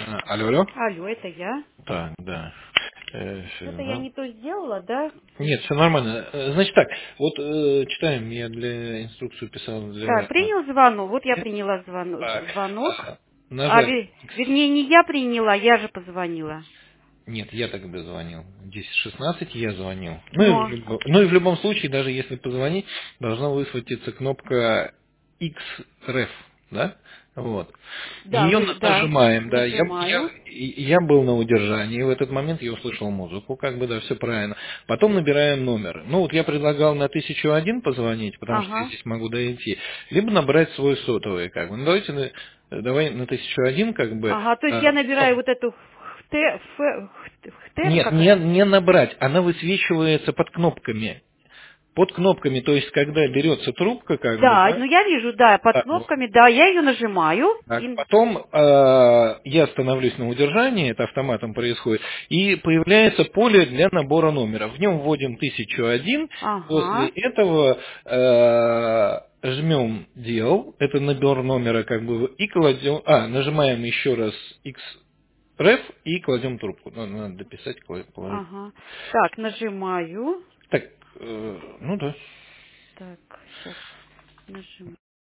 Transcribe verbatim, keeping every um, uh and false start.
А, Алло, алло. Алло, это я. Так, да. Э, всё, Что-то я да. не то сделала, да? Нет, все нормально. Э, Значит так, вот э, читаем, я для инструкцию писал Так, для... а, принял звонок. Вот я нет? приняла звоно- Так, звонок. а, А, нажать ве- X. вернее, не я приняла, я же позвонила. Нет, я тогда звонил. десять шестнадцать я звонил. Ну и, в Но, любо- ну и в любом случае, даже если позвонить, должна высветиться кнопка X-Ref, да? Вот. да, Ее вы, на- да, нажимаем, да. Я, я, нажимаю. я был на удержании, в этот момент я услышал музыку, как бы, да, все правильно. Потом набираем номер. Ну вот я предлагал на тысячу один позвонить, потому что я Ага. здесь могу дойти, либо набрать свой сотовый, как бы. Ну давайте, на- давай на тысячу один, как бы, Ага, то есть я а, набираю ну, вот эту ХТ, Ф, ХТ, нет, не, какая? не набрать, она высвечивается под кнопками. Под кнопками, то есть, когда берется трубка, как бы, Да, да, ну я вижу, да, под так, вот. кнопками, да, я ее нажимаю. Так, И... потом э, я становлюсь на удержании, это автоматом происходит, и появляется поле для набора номера. В нем вводим тысячу один, после Ага, этого э, жмем дел, это набор номера, как бы, и кладем, а, нажимаем еще раз X-Ref и кладем трубку. Ну, надо дописать, кла- положить. ага. Так, нажимаю. Так, э, ну да. Так, сейчас нажимаю.